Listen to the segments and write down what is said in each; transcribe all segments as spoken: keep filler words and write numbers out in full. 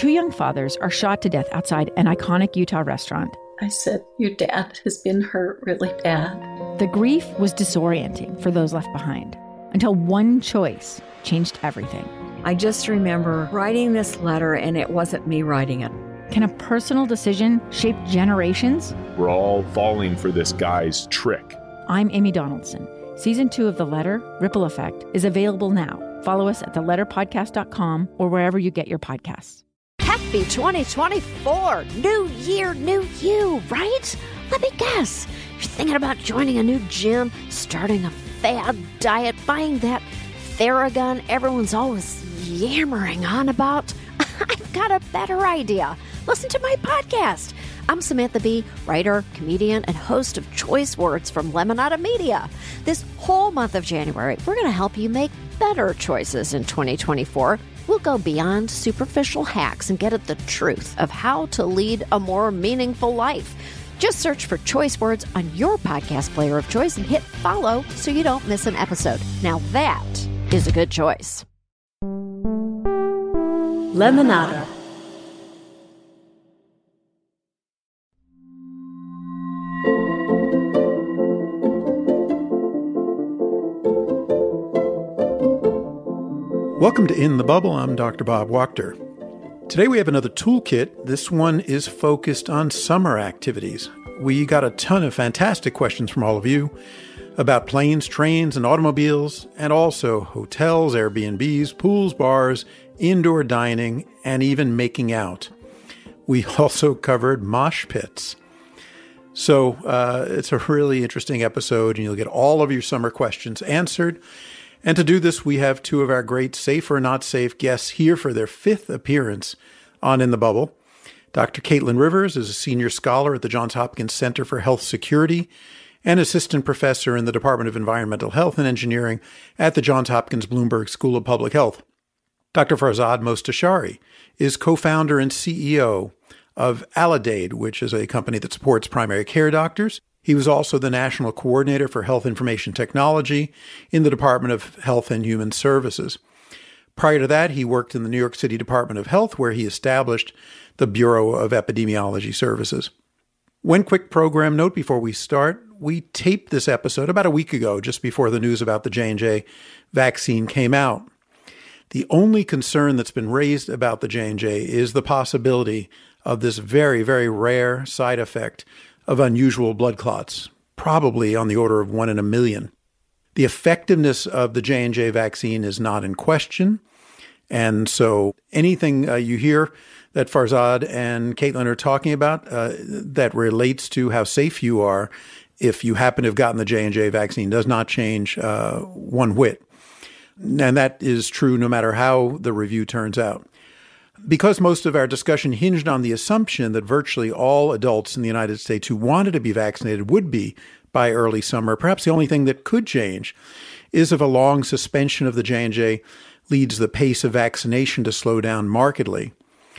two young fathers are shot to death outside an iconic Utah restaurant. I said, your dad has been hurt really bad. The grief was disorienting for those left behind, until one choice changed everything. I just remember writing this letter, and it wasn't me writing it. Can a personal decision shape generations? We're all falling for this guy's trick. I'm Amy Donaldson. Season two of The Letter, Ripple Effect, is available now. Follow us at the letter podcast dot com or wherever you get your podcasts. Happy twenty twenty-four! New year, new you, right? Let me guess. You're thinking about joining a new gym, starting a fad diet, buying that Theragun everyone's always yammering on about. I've got a better idea. Listen to my podcast. I'm Samantha Bee, writer, comedian, and host of Choice Words from Lemonada Media. This whole month of January, we're going to help you make better choices in twenty twenty-four. We'll go beyond superficial hacks and get at the truth of how to lead a more meaningful life. Just search for Choice Words on your podcast player of choice and hit follow so you don't miss an episode. Now that is a good choice. Lemonada. Welcome to In the Bubble. I'm Doctor Bob Wachter. Today we have another toolkit. This one is focused on summer activities. We got a ton of fantastic questions from all of you about planes, trains, and automobiles, and also hotels, Airbnbs, pools, bars, indoor dining, and even making out. We also covered mosh pits. So uh, it's a really interesting episode, and you'll get all of your summer questions answered. And to do this, we have two of our great safe or not safe guests here for their fifth appearance on In the Bubble. Doctor Caitlin Rivers is a senior scholar at the Johns Hopkins Center for Health Security and assistant professor in the Department of Environmental Health and Engineering at the Johns Hopkins Bloomberg School of Public Health. Doctor Farzad Mostashari is co-founder and C E O of Aledade, which is a company that supports primary care doctors. He was also the National Coordinator for Health Information Technology in the Department of Health and Human Services. Prior to that, he worked in the New York City Department of Health, where he established the Bureau of Epidemiology Services. One quick program note before we start. We taped this episode about a week ago, just before the news about the J and J vaccine came out. The only concern that's been raised about the J and J is the possibility of this very, very rare side effect of unusual blood clots, probably on the order of one in a million. The effectiveness of the J and J vaccine is not in question. And so anything uh, you hear that Farzad and Caitlin are talking about uh, that relates to how safe you are if you happen to have gotten the J and J vaccine does not change uh, one whit. And that is true no matter how the review turns out. Because most of our discussion hinged on the assumption that virtually all adults in the United States who wanted to be vaccinated would be by early summer, perhaps the only thing that could change is if a long suspension of the J and J leads the pace of vaccination to slow down markedly.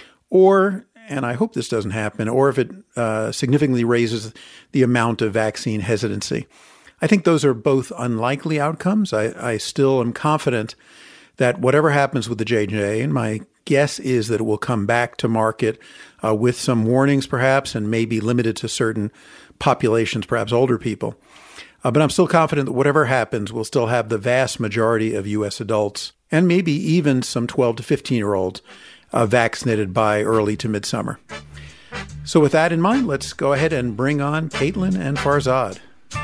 Or, and I hope this doesn't happen, or if it uh, significantly raises the amount of vaccine hesitancy. I think those are both unlikely outcomes. I, I still am confident that whatever happens with the J and J, and my guess is that it will come back to market uh, with some warnings perhaps, and maybe limited to certain populations, perhaps older people. Uh, but I'm still confident that whatever happens, we'll still have the vast majority of U S adults, and maybe even some twelve to fifteen-year-olds uh, vaccinated by early to midsummer. So with that in mind, let's go ahead and bring on Caitlin and Farzad.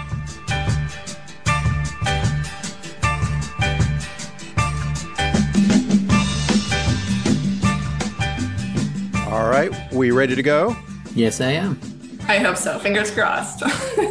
All right, we ready to go? Yes, I am. I hope so. Fingers crossed.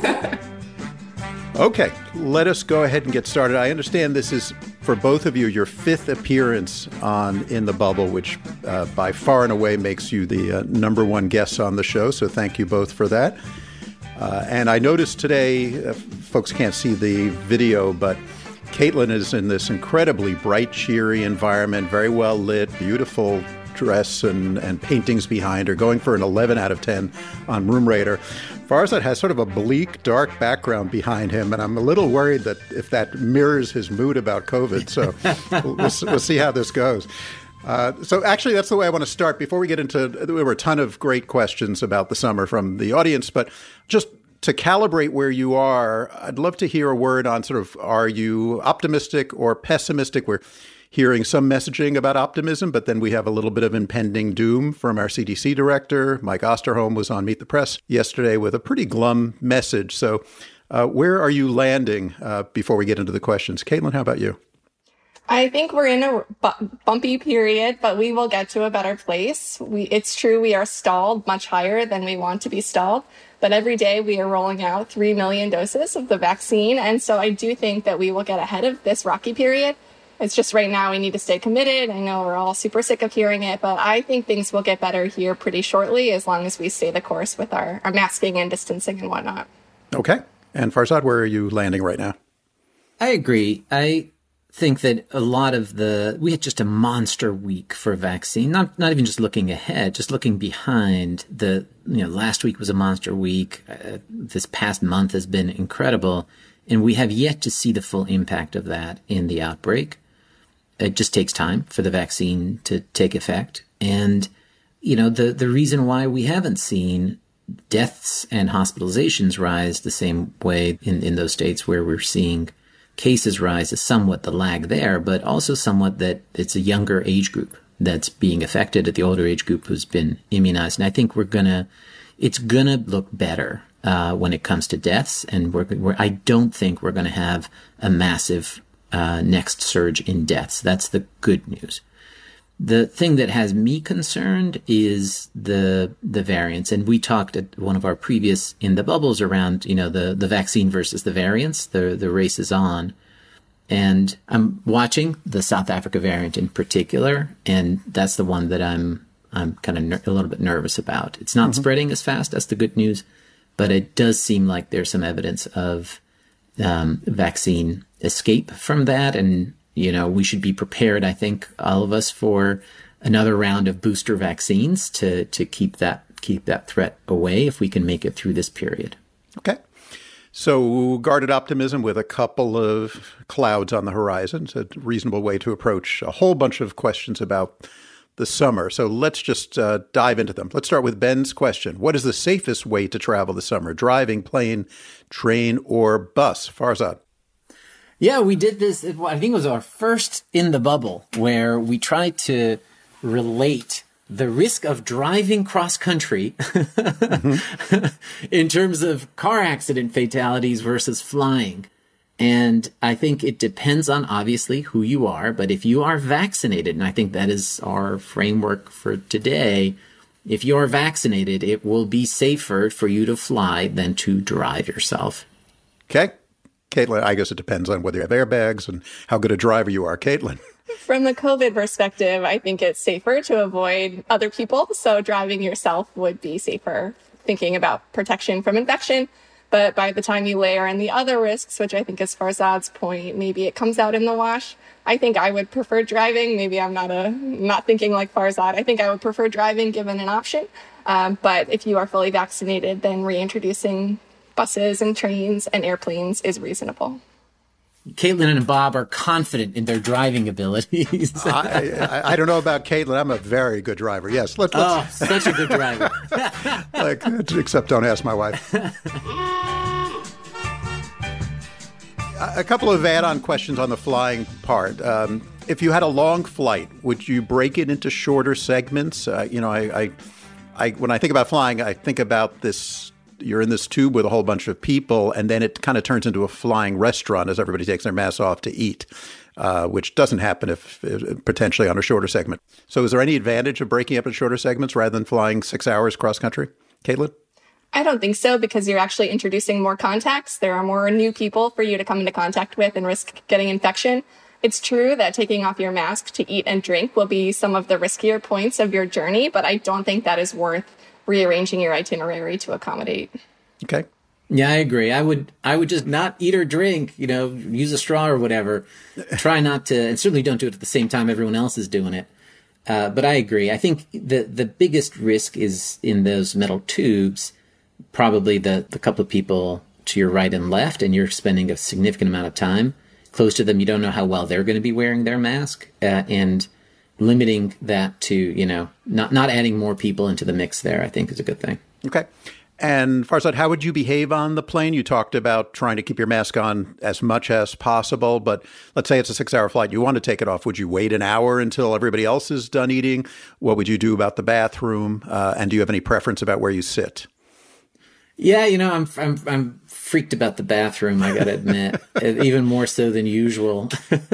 Okay, let us go ahead and get started. I understand this is, for both of you, your fifth appearance on In the Bubble, which uh, by far and away makes you the uh, number one guest on the show, so thank you both for that. Uh, and I noticed today, uh, folks can't see the video, but Caitlin is in this incredibly bright, cheery environment, very well lit, beautiful dress and, and paintings behind her, going for an eleven out of ten on Room Rater. Farzad has sort of a bleak, dark background behind him, and I'm a little worried that if that mirrors his mood about COVID. So we'll, we'll see how this goes. Uh, so actually, that's the way I want to start. Before we get into, there were a ton of great questions about the summer from the audience, but just to calibrate where you are, I'd love to hear a word on sort of, are you optimistic or pessimistic? We're hearing some messaging about optimism, but then we have a little bit of impending doom from our C D C director. Mike Osterholm was on Meet the Press yesterday with a pretty glum message. So uh, where are you landing uh, before we get into the questions? Caitlin, how about you? I think we're in a bu- bumpy period, but we will get to a better place. We, it's true we are stalled much higher than we want to be stalled, but every day we are rolling out three million doses of the vaccine. And so I do think that we will get ahead of this rocky period. It's just right now we need to stay committed. I know we're all super sick of hearing it, but I think things will get better here pretty shortly as long as we stay the course with our, our masking and distancing and whatnot. Okay. And Farzad, where are you landing right now? I agree. I think that a lot of the, we had just a monster week for vaccine, not not even just looking ahead, just looking behind. The, you know, last week was a monster week. Uh, this past month has been incredible. And we have yet to see the full impact of that in the outbreak. It just takes time for the vaccine to take effect. And, you know, the, the reason why we haven't seen deaths and hospitalizations rise the same way in, in those states where we're seeing cases rise is somewhat the lag there, but also somewhat that it's a younger age group that's being affected at the older age group who's been immunized. And I think we're gonna, it's gonna look better uh, when it comes to deaths. And we're, we're I don't think we're gonna have a massive uh, next surge in deaths. That's the good news. The thing that has me concerned is the the variants, and we talked at one of our previous In the Bubbles around, you know, the, the vaccine versus the variants. The the race is on, and I'm watching the South Africa variant in particular, and that's the one that I'm I'm kind of ner- a little bit nervous about. It's not mm-hmm. spreading as fast. That's the good news, but it does seem like there's some evidence of um, vaccine escape from that, and you know, we should be prepared, I think, all of us, for another round of booster vaccines to, to keep that keep that threat away if we can make it through this period. Okay. So guarded optimism with a couple of clouds on the horizon. It's a reasonable way to approach a whole bunch of questions about the summer. So let's just uh, dive into them. Let's start with Ben's question. What is the safest way to travel this summer? Driving, plane, train, or bus? Farzad. Yeah, we did this. I think it was our first In the Bubble where we tried to relate the risk of driving cross country mm-hmm. in terms of car accident fatalities versus flying. And I think it depends on obviously who you are. But if you are vaccinated, and I think that is our framework for today, if you are vaccinated, it will be safer for you to fly than to drive yourself. Okay. Caitlin, I guess it depends on whether you have airbags and how good a driver you are. Caitlin. From the COVID perspective, I think it's safer to avoid other people. So driving yourself would be safer, thinking about protection from infection. But by the time you layer in the other risks, which I think is Farzad's point, maybe it comes out in the wash. I think I would prefer driving. Maybe I'm not a not thinking like Farzad. I think I would prefer driving given an option. Um, but if you are fully vaccinated, then reintroducing buses and trains and airplanes is reasonable. Caitlin and Bob are confident in their driving abilities. I, I, I don't know about Caitlin. I'm a very good driver. Yes. Let's, let's... Oh, such a good driver. like, except don't ask my wife. A couple of add-on questions on the flying part. Um, if you had a long flight, would you break it into shorter segments? Uh, you know, I, I, I, when I think about flying, I think about this. You're in this tube with a whole bunch of people, and then it kind of turns into a flying restaurant as everybody takes their masks off to eat, uh, which doesn't happen if, if potentially on a shorter segment. So is there any advantage of breaking up in shorter segments rather than flying six hours cross country? Caitlin? I don't think so, because you're actually introducing more contacts. There are more new people for you to come into contact with and risk getting infection. It's true that taking off your mask to eat and drink will be some of the riskier points of your journey, but I don't think that is worth rearranging your itinerary to accommodate. Okay. Yeah, I agree. I would I would just not eat or drink, you know, use a straw or whatever. Try not to, and certainly don't do it at the same time everyone else is doing it. Uh, but I agree. I think the, the biggest risk is in those metal tubes, probably the, the couple of people to your right and left, and you're spending a significant amount of time close to them. You don't know how well they're going to be wearing their mask. Uh, and limiting that to, you know, not, not adding more people into the mix there, I think is a good thing. Okay. And Farzad, how would you behave on the plane? You talked about trying to keep your mask on as much as possible, but let's say it's a six-hour flight. You want to take it off. Would you wait an hour until everybody else is done eating? What would you do about the bathroom? Uh, and do you have any preference about where you sit? Yeah, you know, I'm I'm I'm freaked about the bathroom, I got to admit, even more so than usual.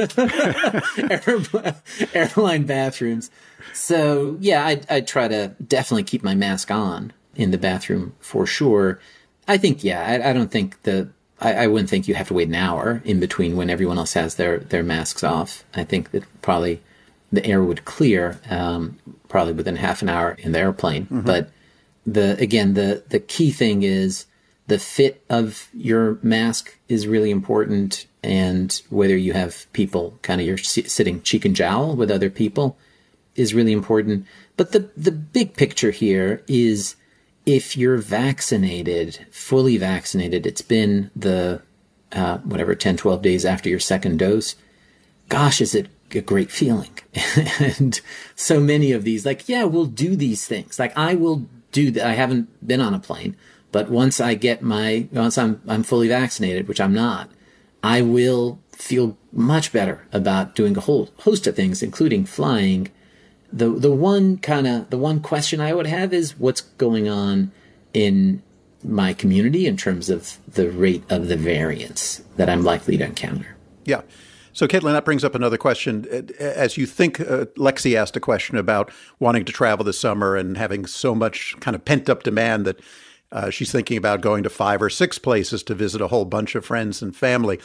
Air, airline bathrooms. So, yeah, I I try to definitely keep my mask on in the bathroom for sure. I think, yeah, I, I don't think the, I, I wouldn't think you have to wait an hour in between when everyone else has their, their masks off. I think that probably the air would clear, um, probably within half an hour in the airplane. Mm-hmm. But the, again, the, the key thing is the fit of your mask is really important. And whether you have people kind of, you're sitting cheek and jowl with other people is really important. But the, the big picture here is, if you're vaccinated, fully vaccinated, it's been the, uh, whatever, ten, twelve days after your second dose, gosh, is it a great feeling. And so many of these, like, yeah, we'll do these things. Like, I will do that. I haven't been on a plane, but once I get my, once I'm, I'm fully vaccinated, which I'm not, I will feel much better about doing a whole host of things, including flying. The the one kind of, the one question I would have is what's going on in my community in terms of the rate of the variants that I'm likely to encounter. Yeah. So, Caitlin, that brings up another question. As you think, uh, Lexi asked a question about wanting to travel this summer and having so much kind of pent-up demand that uh, she's thinking about going to five or six places to visit a whole bunch of friends and family.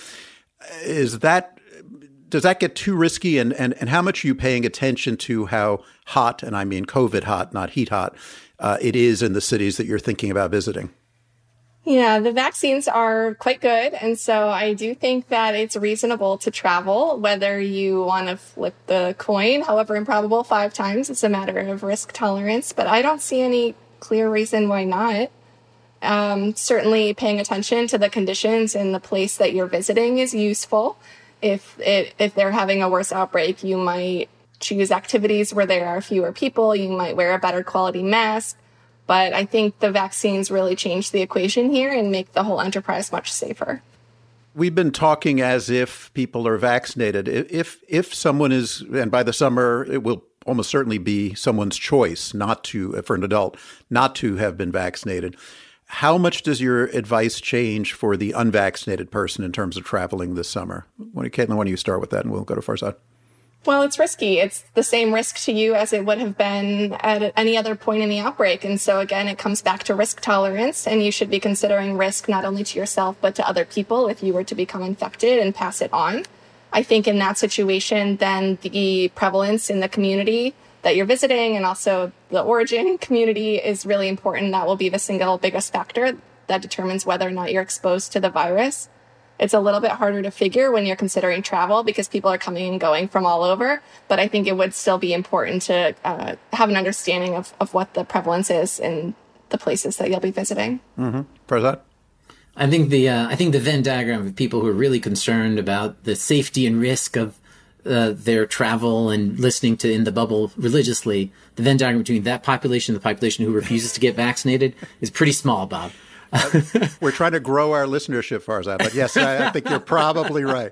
Is that... Does that get too risky? And, and, and how much are you paying attention to how hot, and I mean COVID hot, not heat hot, uh, it is in the cities that you're thinking about visiting? Yeah, the vaccines are quite good. And so I do think that it's reasonable to travel, whether you want to flip the coin, however improbable, five times. It's a matter of risk tolerance. But I don't see any clear reason why not. Um, certainly paying attention to the conditions in the place that you're visiting is useful. If it, if they're having a worse outbreak, you might choose activities where there are fewer people. You might wear a better quality mask. But I think the vaccines really change the equation here and make the whole enterprise much safer. We've been talking as if people are vaccinated. If if someone is, and by the summer, it will almost certainly be someone's choice not to, for an adult, not to have been vaccinated. How much does your advice change for the unvaccinated person in terms of traveling this summer? Caitlin, why don't you start with that, and we'll go to Farzad. Well, it's risky. It's the same risk to you as it would have been at any other point in the outbreak. And so, again, it comes back to risk tolerance, and you should be considering risk not only to yourself, but to other people if you were to become infected and pass it on. I think in that situation, then the prevalence in the community that you're visiting and also the origin community is really important. That will be the single biggest factor that determines whether or not you're exposed to the virus. It's a little bit harder to figure when you're considering travel because people are coming and going from all over. But I think it would still be important to uh, have an understanding of, of what the prevalence is in the places that you'll be visiting. Mm-hmm. Farzad? I think the uh, I think the Venn diagram of people who are really concerned about the safety and risk of Uh, their travel and listening to In the Bubble religiously, the Venn diagram between that population and the population who refuses to get vaccinated is pretty small, Bob. uh, we're trying to grow our listenership, Farzad, but yes, I, I think you're probably right.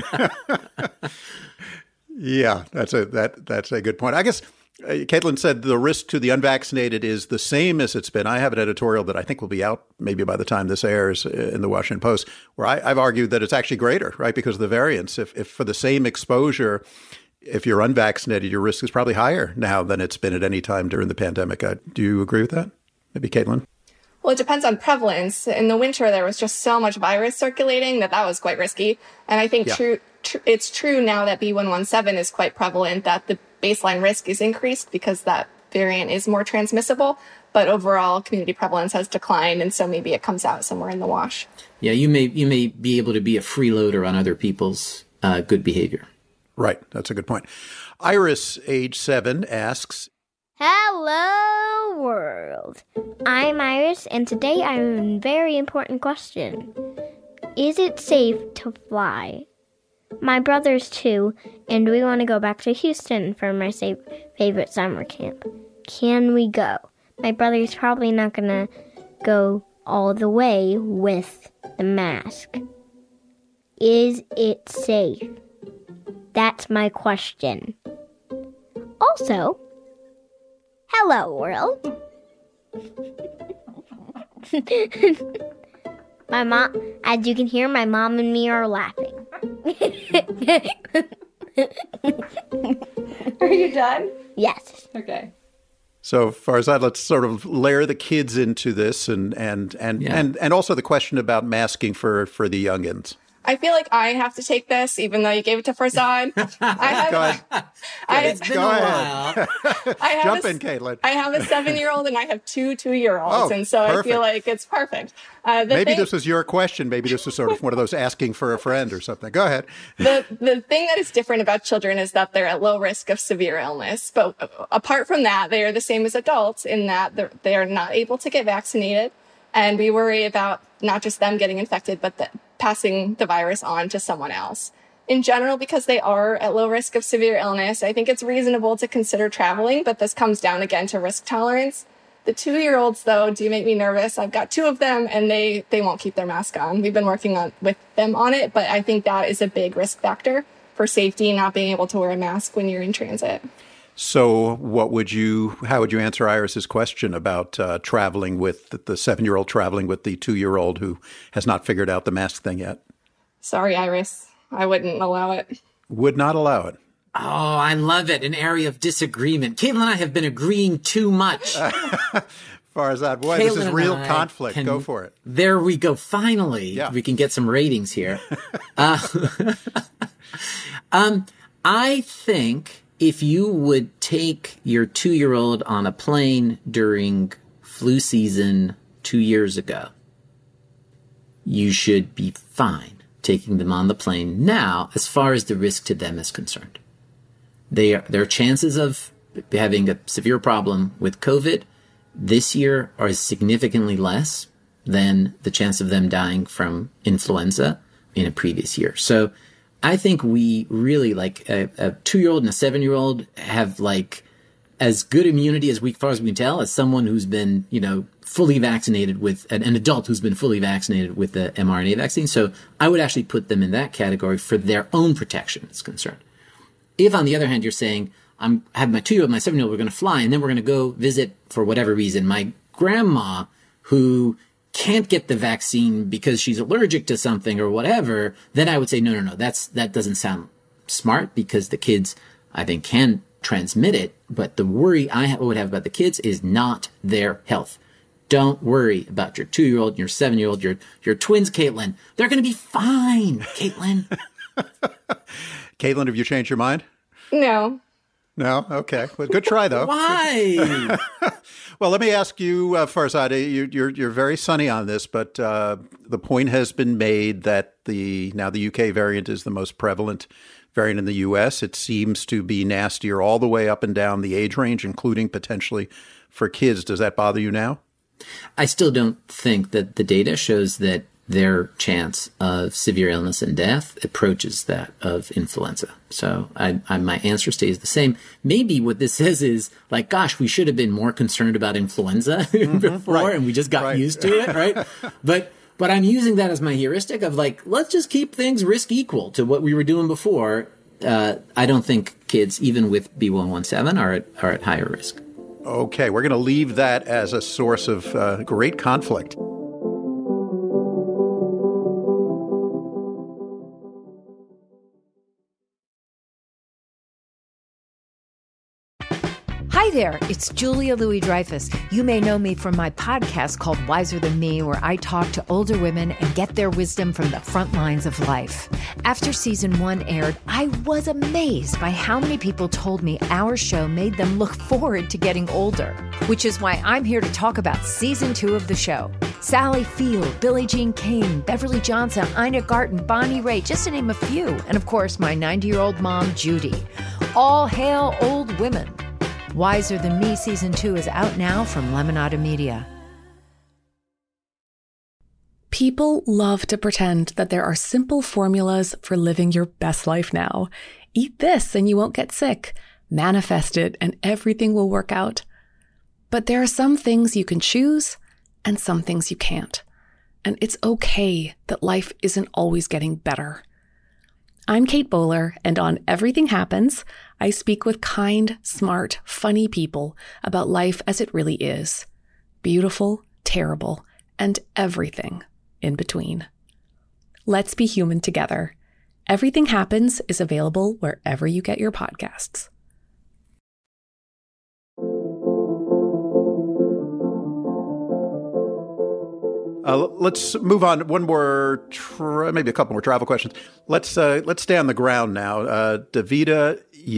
Yeah, that's a that that's a good point. I guess uh, Caitlin said the risk to the unvaccinated is the same as it's been. I have an editorial that I think will be out maybe by the time this airs in the Washington Post, where I, I've argued that it's actually greater, right, because of the variants. If, if for the same exposure, if you're unvaccinated, your risk is probably higher now than it's been at any time during the pandemic. Uh, do you agree with that? Maybe Caitlin? Well, it depends on prevalence. In the winter, there was just so much virus circulating that that was quite risky. And I think yeah. true, tr- it's true now that B one one seven is quite prevalent, that the baseline risk is increased because that variant is more transmissible. But overall, community prevalence has declined, and so maybe it comes out somewhere in the wash. Yeah, you may you may be able to be a freeloader on other people's uh, good behavior. Right. That's a good point. Iris, age seven, asks, Hello, world. I'm Iris, and today I have a very important question. Is it safe to fly? My brother's two, and we want to go back to Houston for my sa- favorite summer camp. Can we go? My brother's probably not going to go all the way with the mask. Is it safe? That's my question. Also, hello, world. My mom, as you can hear, my mom and me are laughing. Are you done? Yes. Okay. So Farzad, let's sort of layer the kids into this, and and and, Yeah. and, and also the question about masking for, for the youngins. I feel like I have to take this, even though you gave it to Farzad. I have, Go ahead. I, It's been Go a ahead. while. I have Jump a, in, Caitlin. I have a seven-year-old and I have two two-year-olds, Oh, and so I perfect. feel like it's perfect. Uh, the Maybe thing, this was your question. Maybe this was sort of one of those asking for a friend or something. Go ahead. the the thing that is different about children is that they're at low risk of severe illness. But apart from that, they are the same as adults in that they're, they are not able to get vaccinated, and we worry about not just them getting infected, but the, passing the virus on to someone else. In general, because they are at low risk of severe illness, I think it's reasonable to consider traveling, but this comes down again to risk tolerance. The two-year-olds, though, do make me nervous. I've got two of them, and they, they won't keep their mask on. We've been working on with them on it, but I think that is a big risk factor for safety, not being able to wear a mask when you're in transit. So what would you, how would you answer Iris's question about uh, traveling with the, the seven-year-old traveling with the two-year-old who has not figured out the mask thing yet? Sorry, Iris. I wouldn't allow it. Would not allow it. Oh, I love it. An area of disagreement. Caitlin and I have been agreeing too much. Farzad, boy, Caitlin this is and real I conflict. can- Go for it. There we go. Finally, Yeah. we can get some ratings here. uh, um, I think if you would take your two-year-old on a plane during flu season two years ago, you should be fine taking them on the plane now as far as the risk to them is concerned. They are, their chances of having a severe problem with COVID this year are significantly less than the chance of them dying from influenza in a previous year. So I think we really, like a, a two-year-old and a seven-year-old have like as good immunity as we, far as we can tell, as someone who's been, you know, fully vaccinated with an, an adult who's been fully vaccinated with the mRNA vaccine. So I would actually put them in that category for their own protection is concerned. If, on the other hand, you're saying, I'm I have my two-year-old, my seven-year-old, we're going to fly, and then we're going to go visit, for whatever reason, my grandma who can't get the vaccine because she's allergic to something or whatever, then I would say, no, no, no, that's that doesn't sound smart because the kids, I think, can transmit it. But the worry I would have about the kids is not their health. Don't worry about your two-year-old and your seven-year-old, your your twins, Caitlin. They're going to be fine, Caitlin. Caitlin, have you changed your mind? No. No? Okay. Well, good try, though. Why? Well, let me ask you, uh, Farzad, you, you're you're very sunny on this, but uh, the point has been made that the now the U K variant is the most prevalent variant in the U S. It seems to be nastier all the way up and down the age range, including potentially for kids. Does that bother you now? I still don't think that the data shows that their chance of severe illness and death approaches that of influenza. So I, I, my answer stays the same. Maybe what this says is like, gosh, we should have been more concerned about influenza mm-hmm, before, right, and we just got right. used to it, right? But but I'm using that as my heuristic of like, let's just keep things risk equal to what we were doing before. Uh, I don't think kids, even with B one seventeen, are at, are at higher risk. Okay, we're going to leave that as a source of uh, great conflict. Hi there, it's Julia Louis-Dreyfus. You may know me from my podcast called Wiser Than Me, where I talk to older women and get their wisdom from the front lines of life. After season one aired, I was amazed by how many people told me our show made them look forward to getting older, which is why I'm here to talk about season two of the show. Sally Field, Billie Jean King, Beverly Johnson, Ina Garten, Bonnie Raitt, just to name a few. And of course, my ninety-year-old mom, Judy. All hail old women. Wiser Than Me Season two is out now from Lemonada Media. People love to pretend that there are simple formulas for living your best life now. Eat this and you won't get sick. Manifest it and everything will work out. But there are some things you can choose and some things you can't. And it's okay that life isn't always getting better. I'm Kate Bowler, and on Everything Happens, I speak with kind, smart, funny people about life as it really is. Beautiful, terrible, and everything in between. Let's be human together. Everything Happens is available wherever you get your podcasts. Uh, let's move on. One more, tra- maybe a couple more travel questions. Let's uh, let's stay on the ground now. Uh, Davida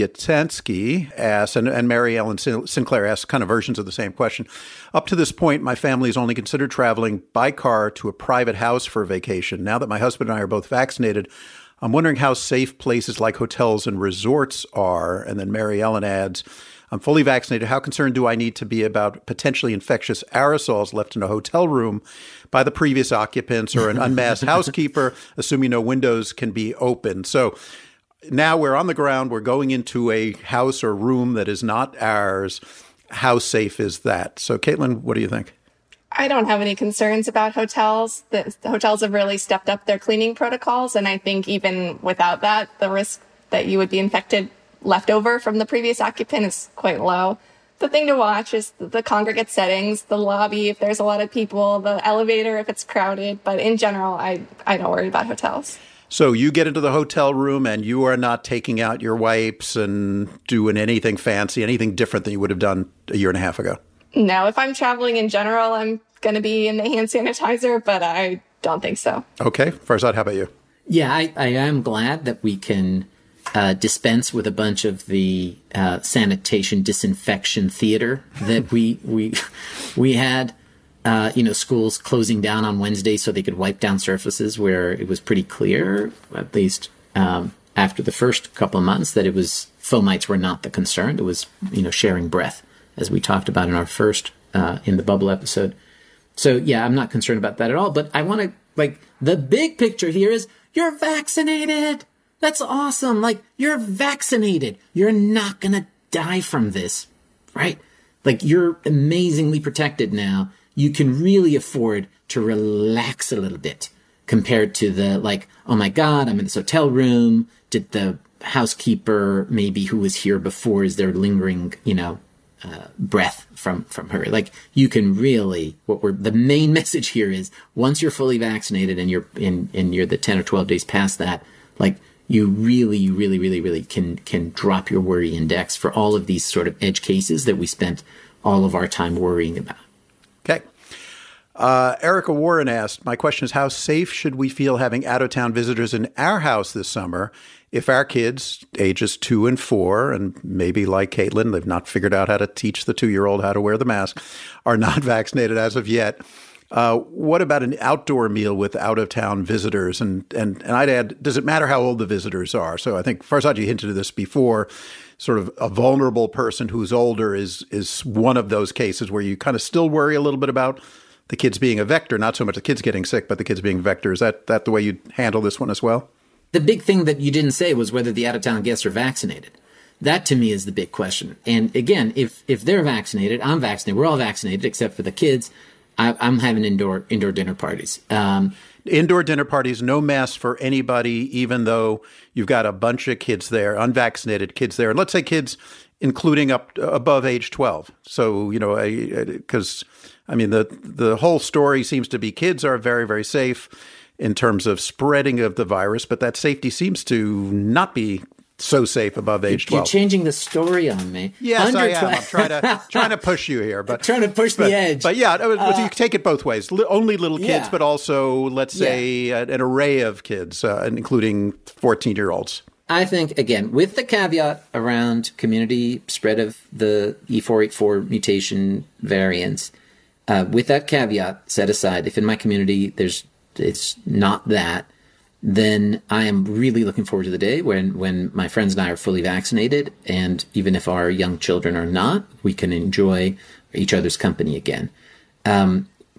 Yatansky asks, and, and Mary Ellen Sin- Sinclair asks kind of versions of the same question. Up to this point, my family has only considered traveling by car to a private house for a vacation. Now that my husband and I are both vaccinated, I'm wondering how safe places like hotels and resorts are. And then Mary Ellen adds, I'm fully vaccinated. How concerned do I need to be about potentially infectious aerosols left in a hotel room by the previous occupants or an unmasked housekeeper, assuming no windows can be open? So now we're on the ground. We're going into a house or room that is not ours. How safe is that? So, Caitlin, what do you think? I don't have any concerns about hotels. The, the hotels have really stepped up their cleaning protocols. And I think even without that, the risk that you would be infected left over from the previous occupant is quite low. The thing to watch is the congregate settings, the lobby, if there's a lot of people, the elevator, if it's crowded. But in general, I, I don't worry about hotels. So you get into the hotel room and you are not taking out your wipes and doing anything fancy, anything different than you would have done a year and a half ago? No, if I'm traveling in general, I'm going to be in the hand sanitizer, but I don't think so. Okay. Farzad, how about you? Yeah, I, I am glad that we can uh, dispense with a bunch of the uh, sanitation disinfection theater that we we we had. Uh, you know, schools closing down on Wednesday so they could wipe down surfaces where it was pretty clear, at least um, after the first couple of months, that it was fomites were not the concern. It was, you know, sharing breath, as we talked about in our first uh, in the bubble episode. So, yeah, I'm not concerned about that at all. But I want to, like, the big picture here is you're vaccinated. That's awesome. Like, you're vaccinated. You're not going to die from this, right? Like, you're amazingly protected now. You can really afford to relax a little bit compared to the, like, oh, my God, I'm in this hotel room. Did the housekeeper, maybe who was here before, is there lingering, you know, uh, breath from, from her? Like, you can really, what we're, the main message here is once you're fully vaccinated and you're in, and you're the ten or twelve days past that, like, you really, really, really, really can, can drop your worry index for all of these sort of edge cases that we spent all of our time worrying about. Okay. Uh, Erica Warren asked, my question is, how safe should we feel having out-of-town visitors in our house this summer if our kids, ages two and four, and maybe like Caitlin, they've not figured out how to teach the two-year-old how to wear the mask, are not vaccinated as of yet? Uh, what about an outdoor meal with out-of-town visitors? And, and, and I'd add, does it matter how old the visitors are? So I think Farzad, you hinted at this before. Sort of a vulnerable person who's older is is one of those cases where you kind of still worry a little bit about the kids being a vector, not so much the kids getting sick, but the kids being vectors. Is that, that the way you handle this one as well? The big thing that you didn't say was whether the out-of-town guests are vaccinated. That, to me, is the big question. And again, if if they're vaccinated, I'm vaccinated. We're all vaccinated except for the kids. I, I'm having indoor indoor dinner parties. Um, Indoor dinner parties, no masks for anybody, even though you've got a bunch of kids there, unvaccinated kids there. And let's say kids including up above age twelve. So, you know, because, I, I mean, the the whole story seems to be kids are very, very safe in terms of spreading of the virus, but that safety seems to not be so safe above age twelve. You're changing the story on me. Yes, Under I am. twelve I'm trying to trying to push you here, but trying to push but, the edge. But yeah, uh, you take it both ways. L- only little kids, yeah. but also, let's say, yeah. an array of kids, uh, including fourteen-year-olds. I think, again, with the caveat around community spread of the E four eighty-four mutation variants, uh, with that caveat set aside, if in my community there's it's not that, then I am really looking forward to the day when, when my friends and I are fully vaccinated, and even if our young children are not, we can enjoy each other's company again. Um,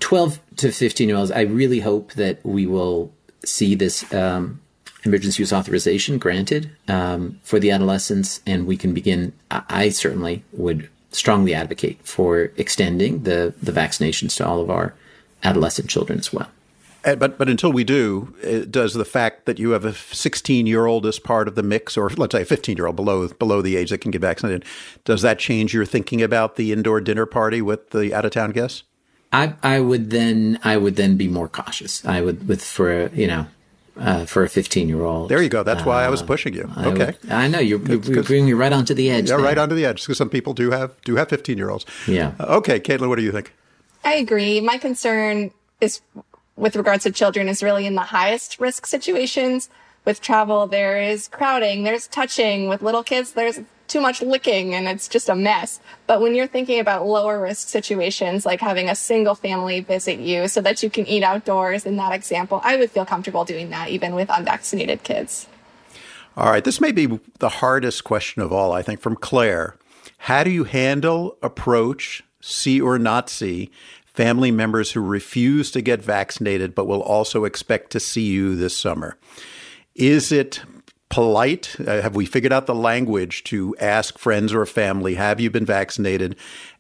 twelve to fifteen year olds, I really hope that we will see this um, emergency use authorization granted um, for the adolescents, and we can begin. I, I certainly would strongly advocate for extending the, the vaccinations to all of our adolescent children as well. Uh, But but until we do, uh, does the fact that you have a sixteen-year-old as part of the mix, or let's say a fifteen-year-old below below the age that can get vaccinated, does that change your thinking about the indoor dinner party with the out-of-town guests? I I would then I would then be more cautious. I would with for you know uh, for a fifteen-year-old. There you go. That's why uh, I was pushing you. I Okay, would, I know you're, you're, you're bringing me right onto the edge. Yeah, there. right onto the edge, because some people do have do have fifteen-year-olds. Yeah. Uh, okay, Caitlin, what do you think? I agree. My concern is with regards to children is really in the highest risk situations. With travel, there is crowding, there's touching. With little kids, there's too much licking, and it's just a mess. But when you're thinking about lower risk situations, like having a single family visit you so that you can eat outdoors in that example, I would feel comfortable doing that even with unvaccinated kids. All right, this may be the hardest question of all, I think, from Claire. How do you handle, approach, see or not see family members who refuse to get vaccinated but will also expect to see you this summer? Is it polite? Uh, have we figured out the language to ask friends or family, have you been vaccinated?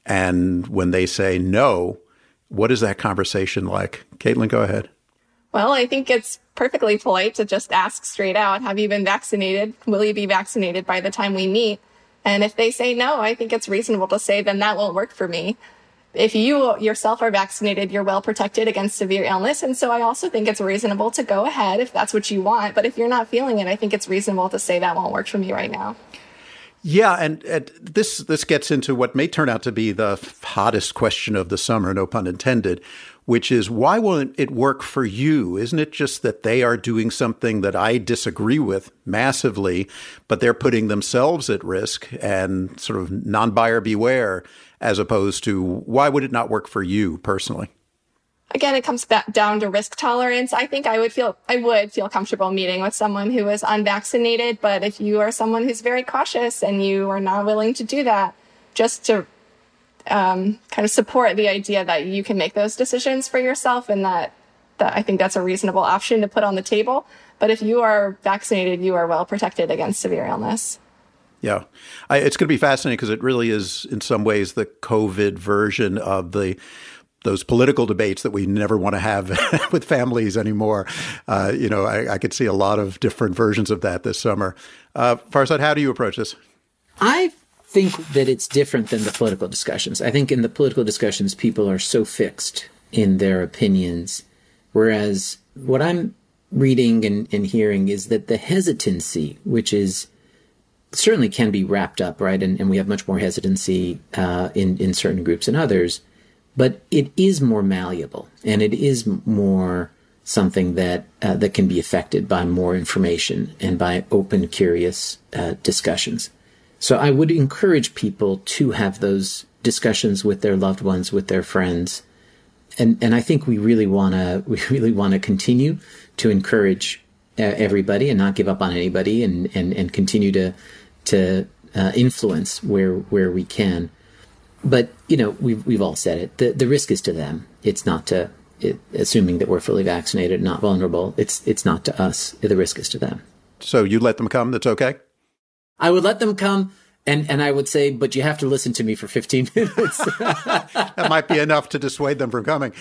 And when they say no, what is that conversation like? Caitlin, go ahead. Well, I think it's perfectly polite to just ask straight out, have you been vaccinated? Will you be vaccinated by the time we meet? And if they say no, I think it's reasonable to say, then that won't work for me. If you yourself are vaccinated, you're well protected against severe illness. And so I also think it's reasonable to go ahead if that's what you want. But if you're not feeling it, I think it's reasonable to say that won't work for me right now. Yeah, and, and this this gets into what may turn out to be the hottest question of the summer, no pun intended, which is, why won't it work for you? Isn't it just that they are doing something that I disagree with massively, but they're putting themselves at risk and sort of non-buyer beware, as opposed to why would it not work for you personally? Again, it comes back down to risk tolerance. I think I would feel I would feel comfortable meeting with someone who is unvaccinated. But if you are someone who's very cautious and you are not willing to do that, just to um, kind of support the idea that you can make those decisions for yourself, and that, that I think that's a reasonable option to put on the table. But if you are vaccinated, you are well protected against severe illness. Yeah, I, it's going to be fascinating because it really is, in some ways, the COVID version of the those political debates that we never want to have with families anymore. Uh, you know, I, I could see a lot of different versions of that this summer. Uh, Farzad, how do you approach this? I think that it's different than the political discussions. I think in the political discussions, people are so fixed in their opinions, whereas what I'm reading and, and hearing is that the hesitancy, which is certainly can be wrapped up, right? And, and we have much more hesitancy uh, in, in certain groups than others, but it is more malleable, and it is more something that uh, that can be affected by more information and by open, curious uh, discussions. So I would encourage people to have those discussions with their loved ones, with their friends, and and I think we really want to we really want to continue to encourage uh, everybody and not give up on anybody, and and and continue to to uh, influence where where we can. But, you know, we've, we've all said it. The, the risk is to them. It's not to, it, assuming that we're fully vaccinated, not vulnerable. It's it's not to us. The risk is to them. So you let them come. That's okay? I would let them come, and, and I would say, but you have to listen to me for fifteen minutes. That might be enough to dissuade them from coming.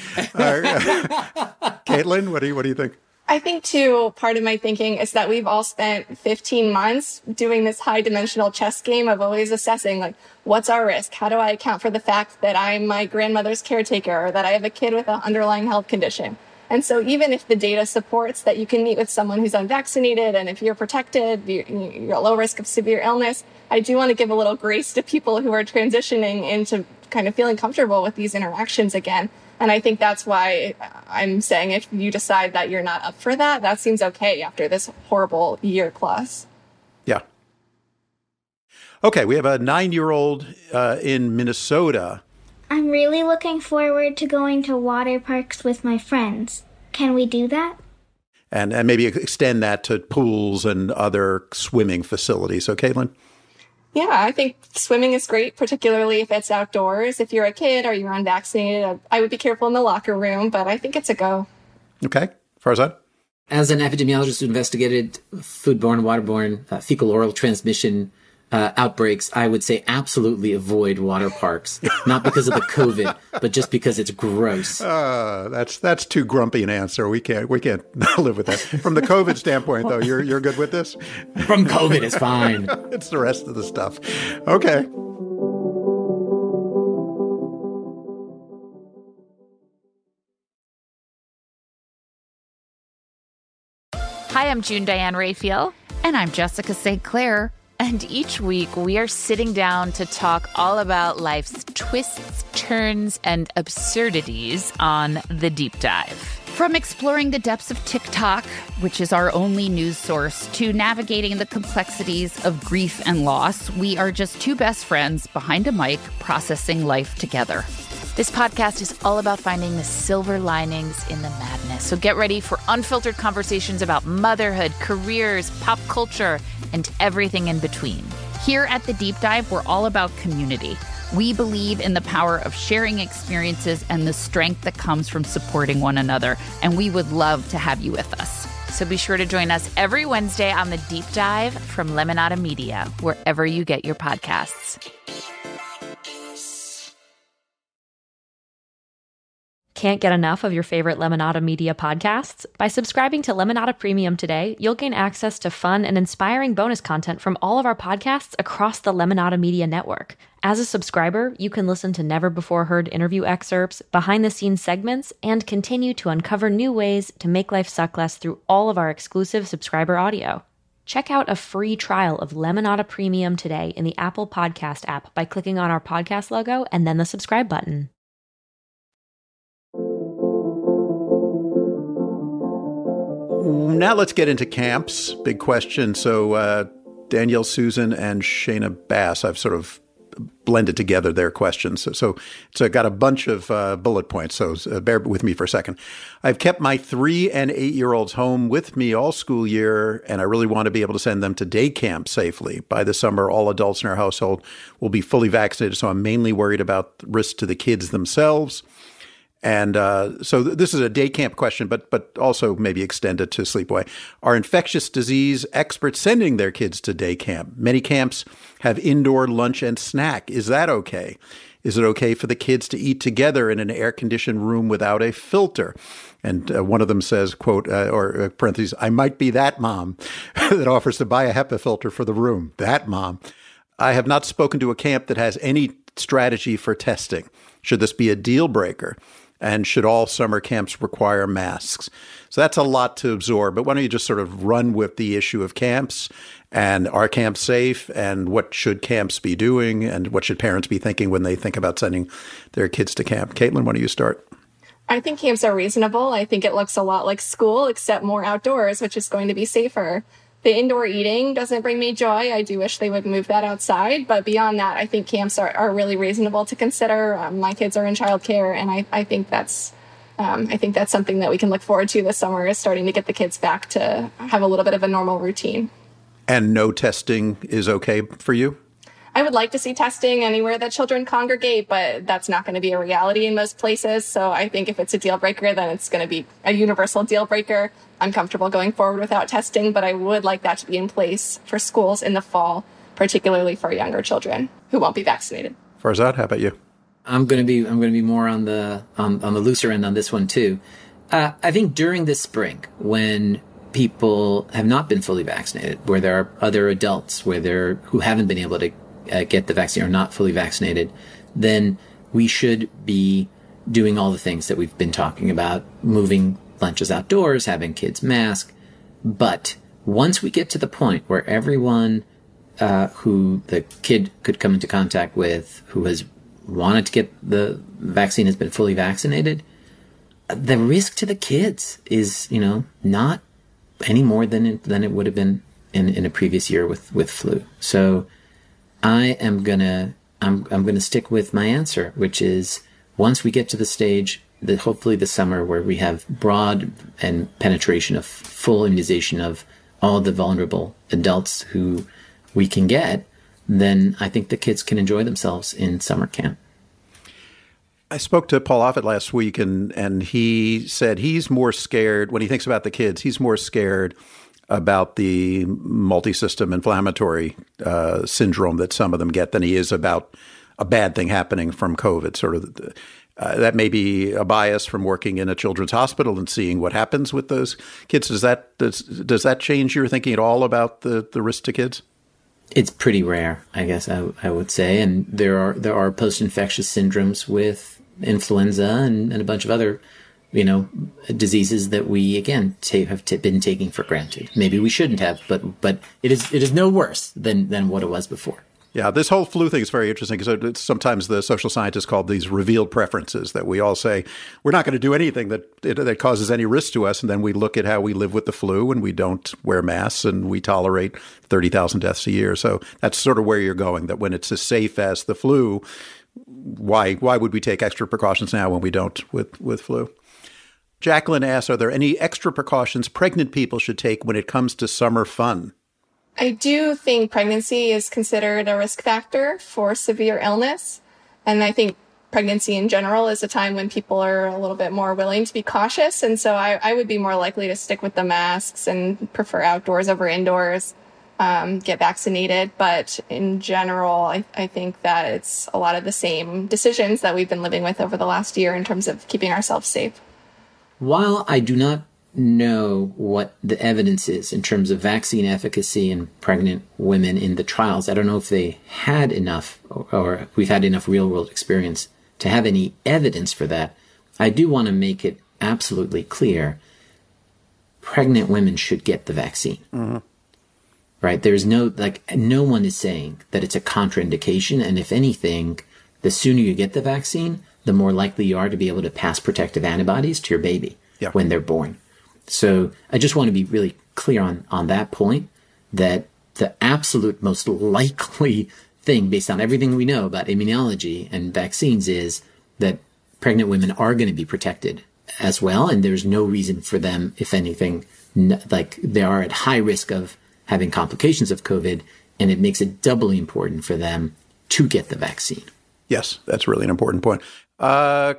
Uh, Caitlin, what do you what do you think? I think, too, part of my thinking is that we've all spent fifteen months doing this high-dimensional chess game of always assessing, like, what's our risk? How do I account for the fact that I'm my grandmother's caretaker, or that I have a kid with an underlying health condition? And so even if the data supports that you can meet with someone who's unvaccinated, and if you're protected, you're, you're at low risk of severe illness, I do want to give a little grace to people who are transitioning into kind of feeling comfortable with these interactions again. And I think that's why I'm saying if you decide that you're not up for that, that seems okay after this horrible year plus. Yeah. Okay, we have a nine-year-old uh, in Minnesota. I'm really looking forward to going to water parks with my friends. Can we do that? And, and maybe extend that to pools and other swimming facilities. So, Caitlin? Yeah, I think swimming is great, particularly if it's outdoors. If you're a kid or you're unvaccinated, I would be careful in the locker room, but I think it's a go. Okay. Farzad? As an epidemiologist who investigated foodborne, waterborne, uh, fecal oral transmission uh, outbreaks, I would say absolutely avoid water parks. Not because of the COVID, but just because it's gross. Uh, that's that's too grumpy an answer. We can't we can't live with that. From the COVID standpoint, though, you're you're good with this? From COVID, it's fine. It's the rest of the stuff. Okay. Hi, I'm June Diane Raphael. And I'm Jessica Saint Clair. And each week we are sitting down to talk all about life's twists, turns, and absurdities on The Deep Dive. From exploring the depths of TikTok, which is our only news source, to navigating the complexities of grief and loss, we are just two best friends behind a mic processing life together. This podcast is all about finding the silver linings in the madness. So get ready for unfiltered conversations about motherhood, careers, pop culture, and everything in between. Here at The Deep Dive, we're all about community. We believe in the power of sharing experiences and the strength that comes from supporting one another, and we would love to have you with us. So be sure to join us every Wednesday on The Deep Dive from Lemonada Media, wherever you get your podcasts. Can't get enough of your favorite Lemonada Media podcasts? By subscribing to Lemonada Premium today, you'll gain access to fun and inspiring bonus content from all of our podcasts across the Lemonada Media network. As a subscriber, you can listen to never-before-heard interview excerpts, behind-the-scenes segments, and continue to uncover new ways to make life suck less through all of our exclusive subscriber audio. Check out a free trial of Lemonada Premium today in the Apple Podcast app by clicking on our podcast logo and then the subscribe button. Now let's get into camps. Big question. So uh, Danielle Susan and Shayna Bass, I've sort of blended together their questions. So, so it's uh, got a bunch of uh, bullet points. So uh, bear with me for a second. I've kept my three and eight-year-olds home with me all school year, and I really want to be able to send them to day camp safely. By the summer, all adults in our household will be fully vaccinated, so I'm mainly worried about the risk to the kids themselves. And uh, so th- this is a day camp question, but but also maybe extended to sleepaway. Are infectious disease experts sending their kids to day camp? Many camps have indoor lunch and snack. Is that okay? Is it okay for the kids to eat together in an air-conditioned room without a filter? And uh, one of them says, quote, uh, or uh, parentheses, I might be that mom that offers to buy a HEPA filter for the room. That mom. I have not spoken to a camp that has any strategy for testing. Should this be a deal breaker? And should all summer camps require masks? So that's a lot to absorb. But why don't you just sort of run with the issue of camps and are camps safe and what should camps be doing and what should parents be thinking when they think about sending their kids to camp? Caitlin, why don't you start? I think camps are reasonable. I think it looks a lot like school, except more outdoors, which is going to be safer. The indoor eating doesn't bring me joy. I do wish they would move that outside. But beyond that, I think camps are, are really reasonable to consider. Um, my kids are in childcare, and I, I think that's um, I think that's something that we can look forward to this summer, is starting to get the kids back to have a little bit of a normal routine. And no testing is okay for you? I would like to see testing anywhere that children congregate, but that's not going to be a reality in most places. So I think if it's a deal breaker, then it's going to be a universal deal breaker. I'm comfortable going forward without testing, but I would like that to be in place for schools in the fall, particularly for younger children who won't be vaccinated. Farzad, how about you? I'm going to be I'm going to be more on the on, on the looser end on this one too. Uh, I think during this spring, when people have not been fully vaccinated, where there are other adults where they're who haven't been able to uh, get the vaccine or not fully vaccinated, then we should be doing all the things that we've been talking about, moving lunches outdoors, having kids mask. But once we get to the point where everyone uh, who the kid could come into contact with, who has wanted to get the vaccine, has been fully vaccinated, the risk to the kids is, you know, not any more than it, than it would have been in, in a previous year with, with flu. So I am gonna I'm I'm gonna stick with my answer, which is once we get to the stage that hopefully this summer where we have broad and penetration of full immunization of all the vulnerable adults who we can get, then I think the kids can enjoy themselves in summer camp. I spoke to Paul Offit last week, and, and he said he's more scared, when he thinks about the kids, he's more scared about the multi-system inflammatory uh, syndrome that some of them get than he is about a bad thing happening from COVID. Sort of uh, that may be a bias from working in a children's hospital and seeing what happens with those kids. Does that does, does that change your thinking at all about the, the risk to kids? It's pretty rare, I guess I, I would say. And there are there are post-infectious syndromes with influenza and, and a bunch of other, you know, diseases that we, again, ta- have t- been taking for granted. Maybe we shouldn't have, but but it is it is no worse than, than what it was before. Yeah, this whole flu thing is very interesting because sometimes the social scientists call these revealed preferences, that we all say, we're not going to do anything that that causes any risk to us. And then we look at how we live with the flu and we don't wear masks and we tolerate thirty thousand deaths a year. So that's sort of where you're going, that when it's as safe as the flu, why why would we take extra precautions now when we don't with, with flu? Jacqueline asks, are there any extra precautions pregnant people should take when it comes to summer fun? I do think pregnancy is considered a risk factor for severe illness. And I think pregnancy in general is a time when people are a little bit more willing to be cautious. And so I, I would be more likely to stick with the masks and prefer outdoors over indoors, um, get vaccinated. But in general, I, I think that it's a lot of the same decisions that we've been living with over the last year in terms of keeping ourselves safe. While I do not know what the evidence is in terms of vaccine efficacy in pregnant women in the trials, I don't know if they had enough or, or we've had enough real world experience to have any evidence for that. I do want to make it absolutely clear. Pregnant women should get the vaccine, mm-hmm. right? There's no, like, no one is saying that it's a contraindication. And if anything, the sooner you get the vaccine, the more likely you are to be able to pass protective antibodies to your baby yeah. when they're born. So I just want to be really clear on, on that point, that the absolute most likely thing based on everything we know about immunology and vaccines is that pregnant women are going to be protected as well. And there's no reason for them, if anything, n- like they are at high risk of having complications of COVID. And it makes it doubly important for them to get the vaccine. Yes, that's really an important point. Uh,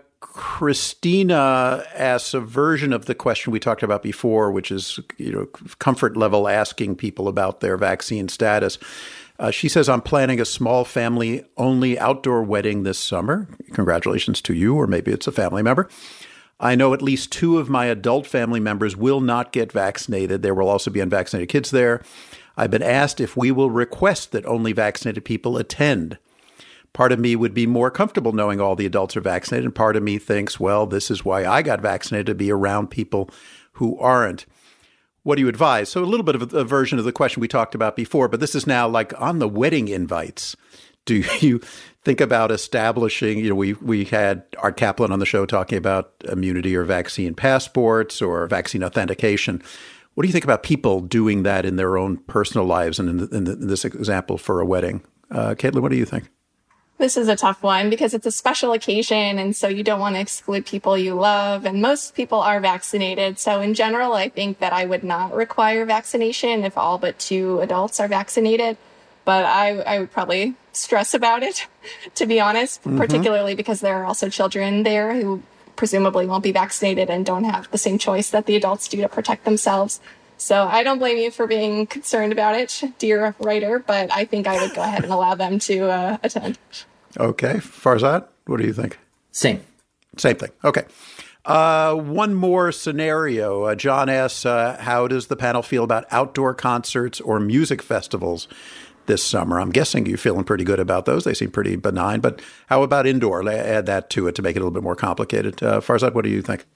Christina asks a version of the question we talked about before, which is, you know, comfort level asking people about their vaccine status. Uh, she says, I'm planning a small family-only outdoor wedding this summer. Congratulations to you, or maybe it's a family member. I know at least two of my adult family members will not get vaccinated. There will also be unvaccinated kids there. I've been asked if we will request that only vaccinated people attend. Part of me would be more comfortable knowing all the adults are vaccinated, and part of me thinks, well, this is why I got vaccinated, to be around people who aren't. What do you advise? So a little bit of a version of the question we talked about before, but this is now like on the wedding invites. Do you think about establishing, you know, we, we had Art Kaplan on the show talking about immunity or vaccine passports or vaccine authentication. What do you think about people doing that in their own personal lives and in, the, in, the, in this example for a wedding? Uh, Caitlin, what do you think? This is a tough one because it's a special occasion, and so you don't want to exclude people you love, and most people are vaccinated. So in general, I think that I would not require vaccination if all but two adults are vaccinated. But I, I would probably stress about it, to be honest, mm-hmm. particularly because there are also children there who presumably won't be vaccinated and don't have the same choice that the adults do to protect themselves. So I don't blame you for being concerned about it, dear writer, but I think I would go ahead and allow them to uh, attend. Okay. Farzad, what do you think? Same. Same thing. Okay. Uh, one more scenario. Uh, John asks, uh, how does the panel feel about outdoor concerts or music festivals this summer? I'm guessing you're feeling pretty good about those. They seem pretty benign, but how about indoor? Add that to it to make it a little bit more complicated. Uh, Farzad, what do you think?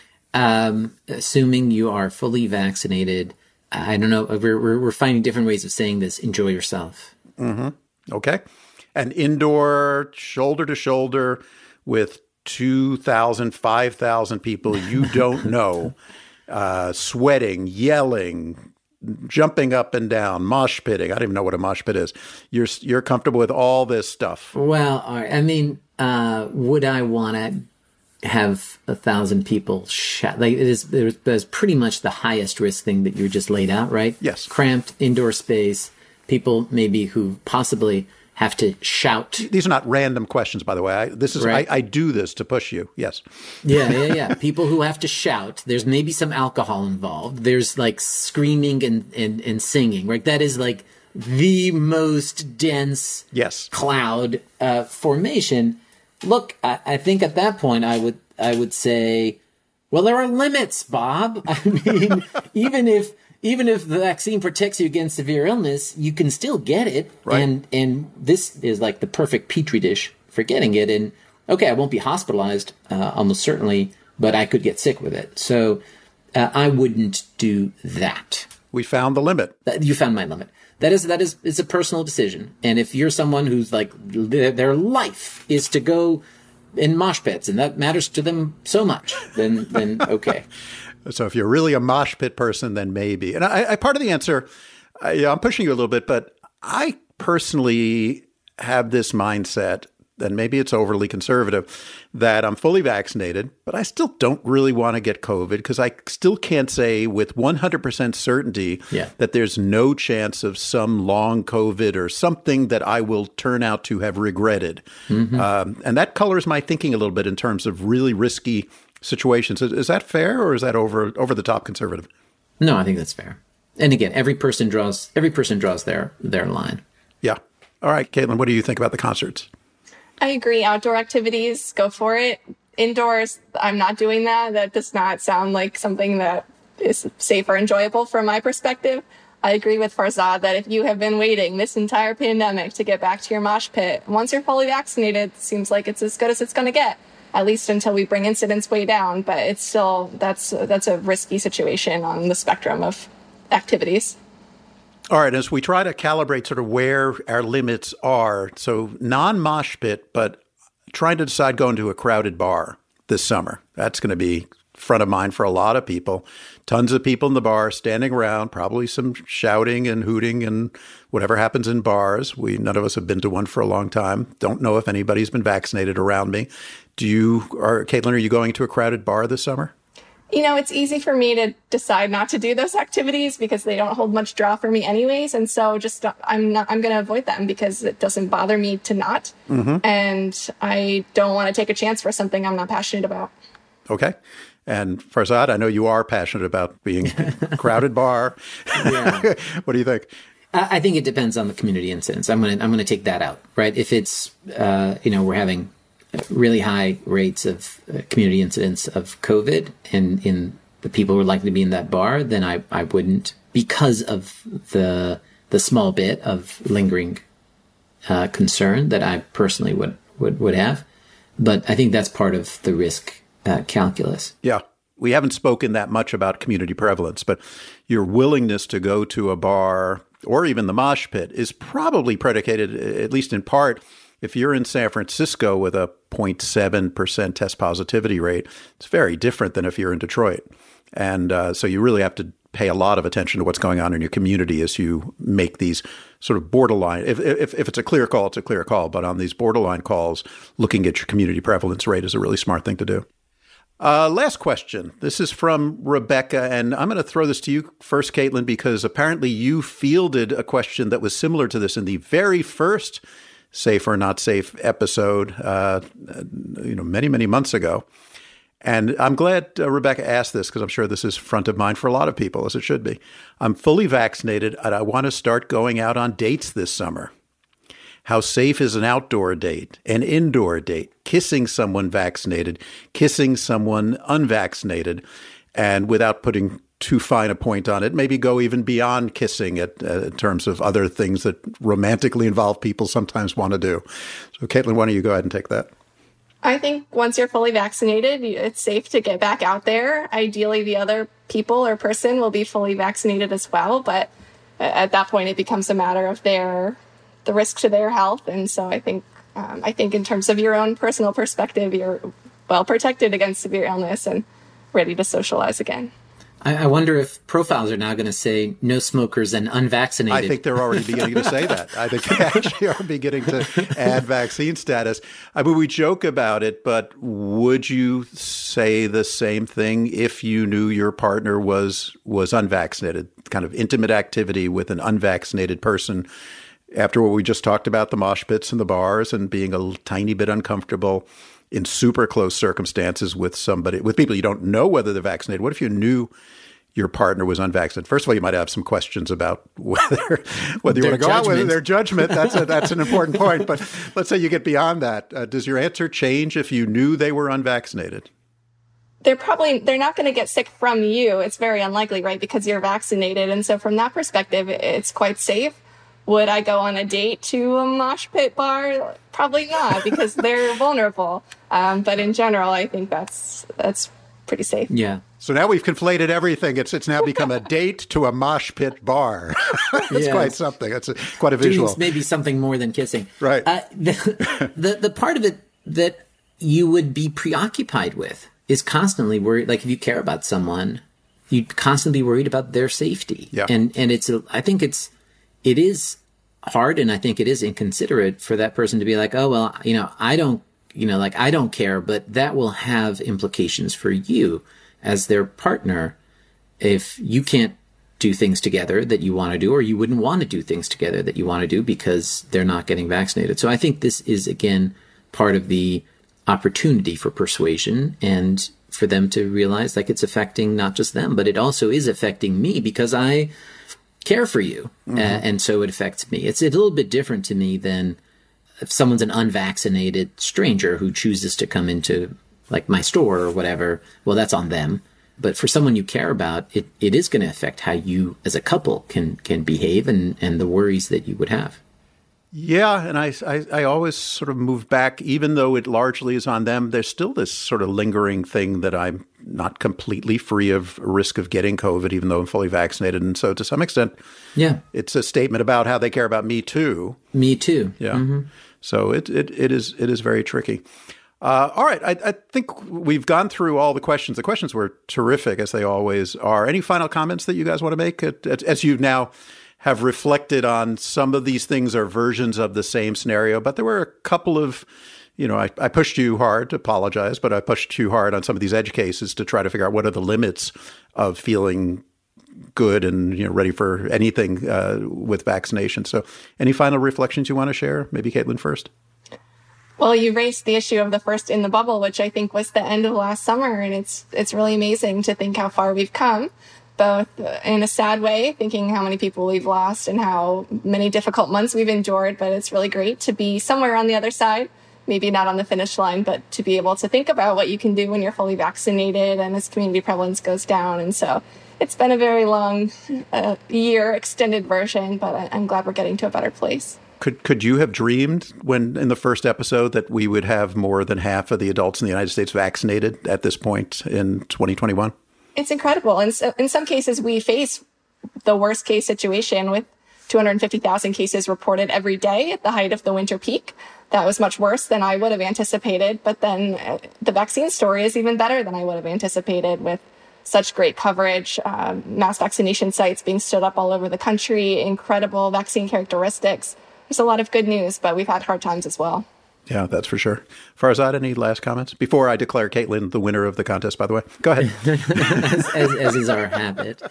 Um, assuming you are fully vaccinated, I don't know. We're, we're, we're finding different ways of saying this. Enjoy yourself. Mm-hmm. Okay. And indoor, shoulder to shoulder with two thousand, five thousand people you don't know, uh, sweating, yelling, jumping up and down, mosh pitting. I don't even know what a mosh pit is. You're, you're comfortable with all this stuff. Well, all right. I mean, uh, would I want to have a thousand people shot? Like, it is, there's pretty much the highest risk thing that you just laid out, right? Yes. Cramped indoor space, people maybe who possibly have to shout. These are not random questions, by the way. I, this is Right. I, I do this to push you. Yes. Yeah, yeah, yeah. People who have to shout. There's maybe some alcohol involved. There's like screaming and, and, and singing, right? That is like the most dense yes. cloud uh, formation. Look, I, I think at that point I would I would say, well, there are limits, Bob. I mean, even if even if the vaccine protects you against severe illness, you can still get it. Right. And and this is like the perfect petri dish for getting it. And okay, I won't be hospitalized, uh, almost certainly, but I could get sick with it. So uh, I wouldn't do that. We found the limit. You found my limit. That is that is it's a personal decision. And if you're someone who's like their, their life is to go in mosh pits and that matters to them so much, then then okay. So if you're really a mosh pit person, then maybe. And I, I part of the answer, I, I'm pushing you a little bit, but I personally have this mindset, and maybe it's overly conservative, that I'm fully vaccinated, but I still don't really want to get COVID because I still can't say with one hundred percent certainty yeah. that there's no chance of some long COVID or something that I will turn out to have regretted. Mm-hmm. Um, and that colors my thinking a little bit in terms of really risky situations. Is, is that fair, or is that over over the top conservative? No, I think that's fair. And again, every person draws every person draws their their line. Yeah. All right, Caitlin, what do you think about the concerts? I agree. Outdoor activities, go for it. Indoors, I'm not doing that. That does not sound like something that is safe or enjoyable from my perspective. I agree with Farzad that if you have been waiting this entire pandemic to get back to your mosh pit, once you're fully vaccinated, it seems like it's as good as it's going to get, at least until we bring incidence way down. But it's still, that's, that's a risky situation on the spectrum of activities. All right, as we try to calibrate sort of where our limits are, so non-mosh pit, but trying to decide going to a crowded bar this summer. That's going to be front of mind for a lot of people. Tons of people in the bar standing around, probably some shouting and hooting and whatever happens in bars. We none of us have been to one for a long time. Don't know if anybody's been vaccinated around me. Do you, or Caitlin, are you going to a crowded bar this summer? You know, it's easy for me to decide not to do those activities because they don't hold much draw for me anyways. And so just I'm not, I'm going to avoid them because it doesn't bother me to not. Mm-hmm. And I don't want to take a chance for something I'm not passionate about. Okay. And Farzad, I know you are passionate about being a crowded bar. Yeah. What do you think? I think it depends on the community incidence. I'm going to I'm going to take that out, right? If it's, uh, you know, we're having really high rates of uh, community incidence of COVID and in the people who are likely to be in that bar, then I, I wouldn't, because of the the small bit of lingering uh, concern that I personally would, would, would have. But I think that's part of the risk uh, calculus. Yeah. We haven't spoken that much about community prevalence, but your willingness to go to a bar or even the mosh pit is probably predicated, at least in part, if you're in San Francisco with a zero point seven percent test positivity rate, it's very different than if you're in Detroit. And uh, so you really have to pay a lot of attention to what's going on in your community as you make these sort of borderline. If, if, if it's a clear call, it's a clear call. But on these borderline calls, looking at your community prevalence rate is a really smart thing to do. Uh, last question. This is from Rebecca, and I'm going to throw this to you first, Caitlin, because apparently you fielded a question that was similar to this in the very first Safe or Not Safe episode, uh, you know, many, many months ago. And I'm glad uh, Rebecca asked this because I'm sure this is front of mind for a lot of people, as it should be. I'm fully vaccinated and I want to start going out on dates this summer. How safe is an outdoor date, an indoor date, kissing someone vaccinated, kissing someone unvaccinated, and without putting too fine a point on it, maybe go even beyond kissing it uh, in terms of other things that romantically involved people sometimes want to do. So, Caitlin, why don't you go ahead and take that? I think once you're fully vaccinated, it's safe to get back out there. Ideally, the other people or person will be fully vaccinated as well. But at that point, it becomes a matter of their the risk to their health. And so I think um, I think in terms of your own personal perspective, you're well protected against severe illness and ready to socialize again. I, I wonder if profiles are now going to say no smokers and unvaccinated. I think they're already beginning to say that. I think they actually are beginning to add vaccine status. I mean, we joke about it, but would you say the same thing if you knew your partner was was unvaccinated? Kind of intimate activity with an unvaccinated person after what we just talked about, the mosh pits and the bars and being a tiny bit uncomfortable in super close circumstances with somebody, with people you don't know whether they're vaccinated. What if you knew your partner was unvaccinated? First of all, you might have some questions about whether whether you Their want to go out with judgment. their judgment. That's a, that's an important point. But let's say you get beyond that. Uh, does your answer change if you knew they were unvaccinated? They're probably, they're not going to get sick from you. It's very unlikely, right? Because you're vaccinated. And so from that perspective, it's quite safe. Would I go on a date to a mosh pit bar? Probably not, because they're vulnerable. Um, but in general, I think that's that's pretty safe. Yeah. So now we've conflated everything. It's it's now become a date to a mosh pit bar. That's Yes. quite something. That's a, quite a Doing visual. maybe something more than kissing. Right. Uh, the, the the part of it that you would be preoccupied with is constantly worried. Like if you care about someone, you'd constantly be worried about their safety. Yeah. And and it's a, I think it's it is hard, and I think it is inconsiderate for that person to be like, oh well, you know, I don't, you know, like I don't care, but that will have implications for you as their partner if you can't do things together that you want to do, or you wouldn't want to do things together that you want to do because they're not getting vaccinated. So I think this is, again, part of the opportunity for persuasion and for them to realize like it's affecting not just them, but it also is affecting me because I care for you. Mm-hmm. Uh, and so it affects me. It's a little bit different to me than if someone's an unvaccinated stranger who chooses to come into like my store or whatever. Well, that's on them. But for someone you care about, it, it is going to affect how you as a couple can can behave and, and the worries that you would have. Yeah, and I, I, I always sort of move back, even though it largely is on them, there's still this sort of lingering thing that I'm not completely free of risk of getting COVID, even though I'm fully vaccinated. And so to some extent, yeah, it's a statement about how they care about me too. Me too. Yeah. Mm-hmm. So it, it, it is it is very tricky. Uh, all right. I, I think we've gone through all the questions. The questions were terrific, as they always are. Any final comments that you guys want to make as you now have reflected on some of these things are versions of the same scenario? But there were a couple of, you know, I, I pushed you hard to apologize, but I pushed you hard on some of these edge cases to try to figure out what are the limits of feeling good and, you know, ready for anything uh, with vaccination. So any final reflections you want to share? Maybe Caitlin first. Well, you raised the issue of the first in the bubble, which I think was the end of last summer. And it's it's really amazing to think how far we've come, both in a sad way, thinking how many people we've lost and how many difficult months we've endured. But it's really great to be somewhere on the other side, maybe not on the finish line, but to be able to think about what you can do when you're fully vaccinated and as community prevalence goes down. And so it's been a very long uh, year, extended version, but I'm glad we're getting to a better place. Could could you have dreamed when in the first episode that we would have more than half of the adults in the United States vaccinated at this point in twenty twenty-one? It's incredible. And so in some cases, we face the worst case situation with two hundred fifty thousand cases reported every day at the height of the winter peak. That was much worse than I would have anticipated. But then uh, the vaccine story is even better than I would have anticipated, with such great coverage, um, mass vaccination sites being stood up all over the country, incredible vaccine characteristics. There's a lot of good news, but we've had hard times as well. Yeah, that's for sure. Farzad, any last comments? Before I declare Caitlin the winner of the contest, by the way. Go ahead. as, as, as is our habit.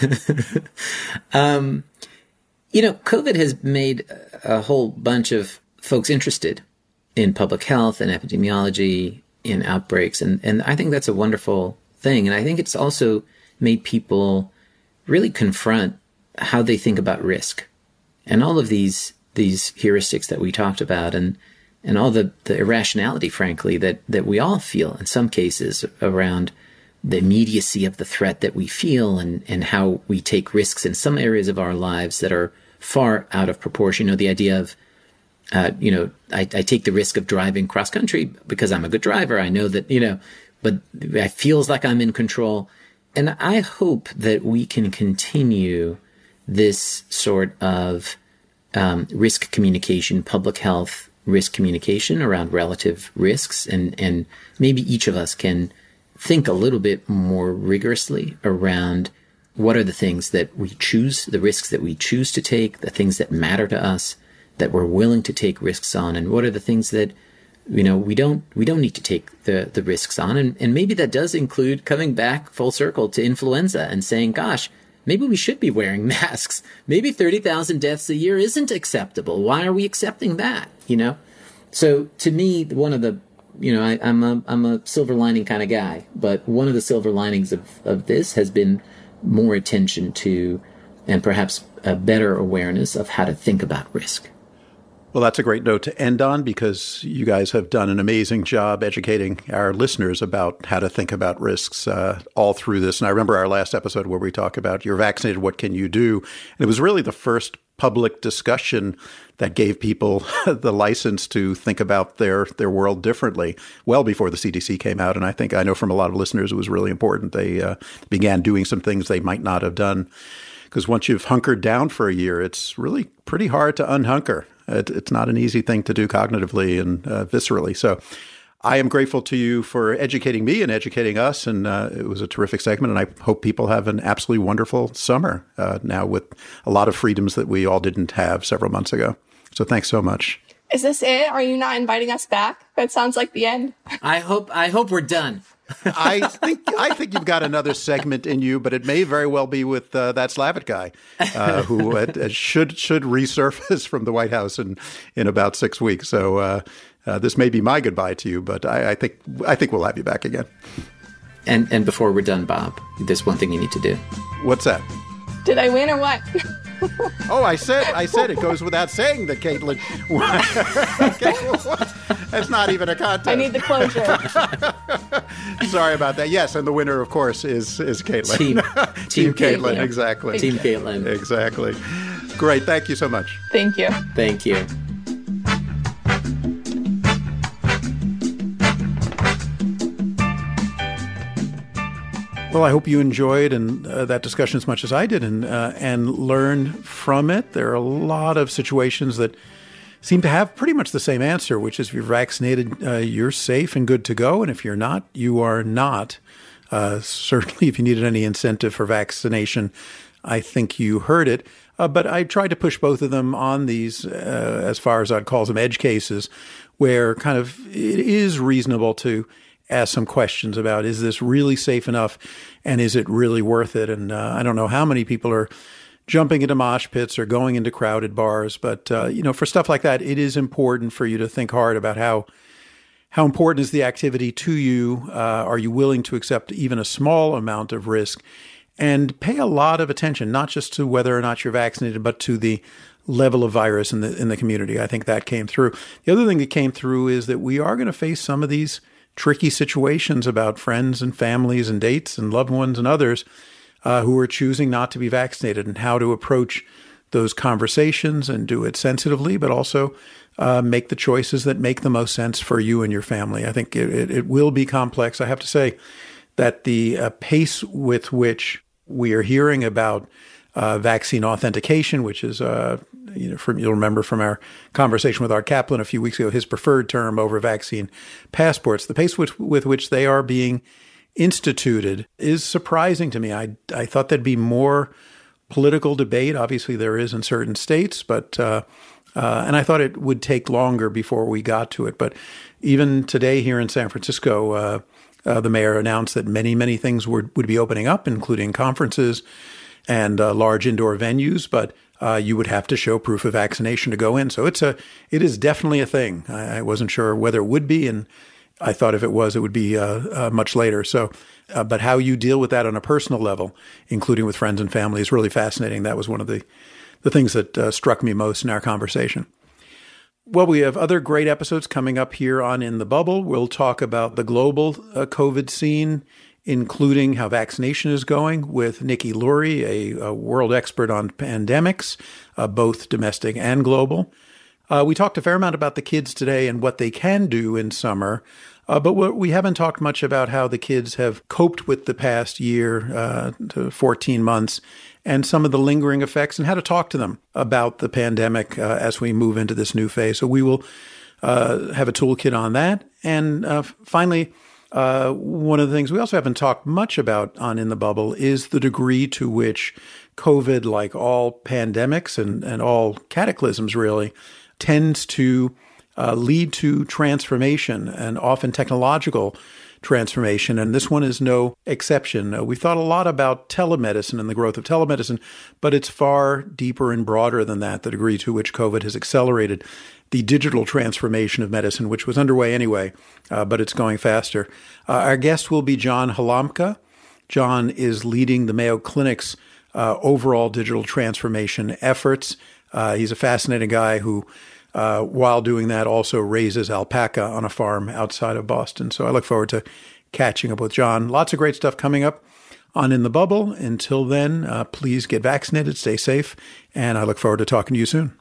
um, you know, COVID has made a whole bunch of folks interested in public health and epidemiology, in outbreaks. And, and I think that's a wonderful thing. And I think it's also made people really confront how they think about risk and all of these these heuristics that we talked about, and and all the, the irrationality, frankly, that, that we all feel in some cases around the immediacy of the threat that we feel, and, and how we take risks in some areas of our lives that are far out of proportion. You know, the idea of, uh, you know, I, I take the risk of driving cross country because I'm a good driver. I know that, you know, but it feels like I'm in control. And I hope that we can continue this sort of Um, risk communication, public health risk communication around relative risks. And, and maybe each of us can think a little bit more rigorously around what are the things that we choose, the risks that we choose to take, the things that matter to us, that we're willing to take risks on, and what are the things that, you know, we don't we don't need to take the, the risks on. And, and maybe that does include coming back full circle to influenza and saying, gosh, maybe we should be wearing masks. Maybe thirty thousand deaths a year isn't acceptable. Why are we accepting that? You know? So to me, one of the, you know, I, I'm a I'm a silver lining kind of guy, but one of the silver linings of, of this has been more attention to, and perhaps a better awareness of how to think about risk. Well, that's a great note to end on, because you guys have done an amazing job educating our listeners about how to think about risks uh, all through this. And I remember our last episode where we talk about you're vaccinated, what can you do? And it was really the first public discussion that gave people the license to think about their, their world differently, well before the C D C came out. And I think I know from a lot of listeners it was really important. They uh, began doing some things they might not have done. Because once you've hunkered down for a year, it's really pretty hard to unhunker. It, it's not an easy thing to do cognitively and uh, viscerally. So I am grateful to you for educating me and educating us. And uh, it was a terrific segment. And I hope people have an absolutely wonderful summer uh, now with a lot of freedoms that we all didn't have several months ago. So thanks so much. Is this it? Are you not inviting us back? That sounds like the end. I hope I hope we're done. I think I think you've got another segment in you, but it may very well be with uh, that Slavitt guy uh, who uh, should should resurface from the White House in, in about six weeks. So uh, uh, this may be my goodbye to you, but I, I think I think we'll have you back again. And and before we're done, Bob, there's one thing you need to do. What's that? Did I win or what? Oh, I said, I said it goes without saying that Caitlin. That's not even a contest. I need the closure. Sorry about that. Yes, and the winner, of course, is is Caitlin. Team, team, team Caitlin. Caitlin. Exactly. Team Caitlin. Exactly. Great. Thank you so much. Thank you. Thank you. Well, I hope you enjoyed and uh, that discussion as much as I did, and uh, and learned from it. There are a lot of situations that seem to have pretty much the same answer, which is if you're vaccinated, uh, you're safe and good to go, and if you're not, you are not. Uh, certainly, if you needed any incentive for vaccination, I think you heard it. Uh, but I tried to push both of them on these, uh, as far as I'd call them, edge cases, where kind of it is reasonable to ask some questions about, is this really safe enough and is it really worth it? And uh, I don't know how many people are jumping into mosh pits or going into crowded bars, but uh, you know, for stuff like that, it is important for you to think hard about how how important is the activity to you. Uh, are you willing to accept even a small amount of risk? And pay a lot of attention, not just to whether or not you're vaccinated, but to the level of virus in the in the community. I think that came through. The other thing that came through is that we are going to face some of these tricky situations about friends and families and dates and loved ones and others uh, who are choosing not to be vaccinated, and how to approach those conversations and do it sensitively, but also uh, make the choices that make the most sense for you and your family. I think it, it, it will be complex. I have to say that the uh, pace with which we are hearing about uh, vaccine authentication, which is, uh, you know, from, you'll remember from our conversation with Art Kaplan a few weeks ago, his preferred term over vaccine passports, the pace with, with which they are being instituted is surprising to me. I, I thought there'd be more political debate. Obviously, there is in certain states, but uh, uh, and I thought it would take longer before we got to it. But even today here in San Francisco, uh, uh, the mayor announced that many, many things would, would be opening up, including conferences and uh, large indoor venues, but uh, you would have to show proof of vaccination to go in. So it's a, it is definitely a thing. I, I wasn't sure whether it would be, and I thought if it was, it would be uh, uh, much later. So, uh, but how you deal with that on a personal level, including with friends and family, is really fascinating. That was one of the, the things that uh, struck me most in our conversation. Well, we have other great episodes coming up here on In the Bubble. We'll talk about the global uh, COVID scene, including how vaccination is going, with Nikki Lurie, a, a world expert on pandemics, uh, both domestic and global. Uh, we talked a fair amount about the kids today and what they can do in summer, uh, but we haven't talked much about how the kids have coped with the past year uh, to fourteen months and some of the lingering effects, and how to talk to them about the pandemic uh, as we move into this new phase. So we will uh, have a toolkit on that. And uh, finally, Uh, one of the things we also haven't talked much about on In the Bubble is the degree to which COVID, like all pandemics and, and all cataclysms really, tends to uh, lead to transformation and often technological transformation. And this one is no exception. Uh, we've thought a lot about telemedicine and the growth of telemedicine, but it's far deeper and broader than that, the degree to which COVID has accelerated the digital transformation of medicine, which was underway anyway, uh, but it's going faster. Uh, our guest will be John Halamka. John is leading the Mayo Clinic's uh, overall digital transformation efforts. Uh, he's a fascinating guy who, uh, while doing that, also raises alpaca on a farm outside of Boston. So I look forward to catching up with John. Lots of great stuff coming up on In the Bubble. Until then, uh, please get vaccinated, stay safe, and I look forward to talking to you soon.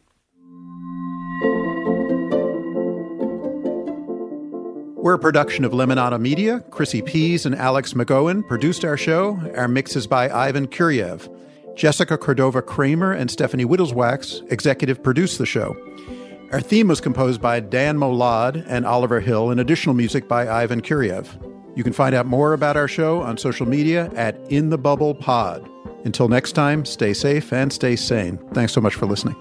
We're a production of Lemonada Media. Chrissy Pease and Alex McGowan produced our show. Our mix is by Ivan Kuryev. Jessica Cordova-Kramer and Stephanie Whittleswax executive produced the show. Our theme was composed by Dan Molad and Oliver Hill, and additional music by Ivan Kuryev. You can find out more about our show on social media at In the Bubble Pod. Until next time, stay safe and stay sane. Thanks so much for listening.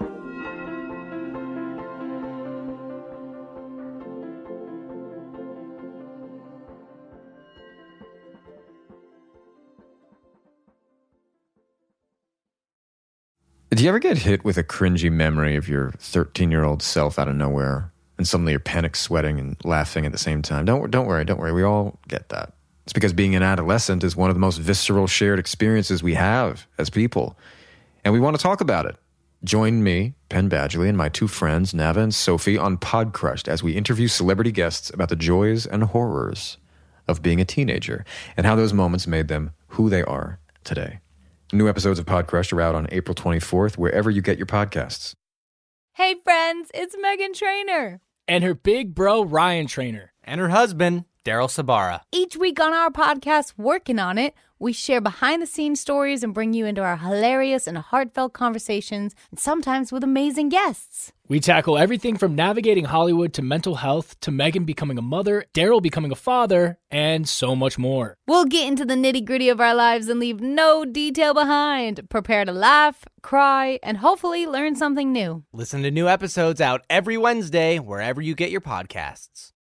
Do you ever get hit with a cringy memory of your thirteen-year-old self out of nowhere, and suddenly you're panic sweating and laughing at the same time? Don't don't worry, don't worry. We all get that. It's because being an adolescent is one of the most visceral shared experiences we have as people, and we want to talk about it. Join me, Penn Badgley, and my two friends, Nava and Sophie, on Podcrushed as we interview celebrity guests about the joys and horrors of being a teenager and how those moments made them who they are today. New episodes of Podcrushed are out on April twenty-fourth, wherever you get your podcasts. Hey friends, it's Meghan Trainor. And her big bro, Ryan Trainor. And her husband, Daryl Sabara. Each week on our podcast, Working on It, we share behind-the-scenes stories and bring you into our hilarious and heartfelt conversations, and sometimes with amazing guests. We tackle everything from navigating Hollywood to mental health to Meghan becoming a mother, Daryl becoming a father, and so much more. We'll get into the nitty-gritty of our lives and leave no detail behind. Prepare to laugh, cry, and hopefully learn something new. Listen to new episodes out every Wednesday wherever you get your podcasts.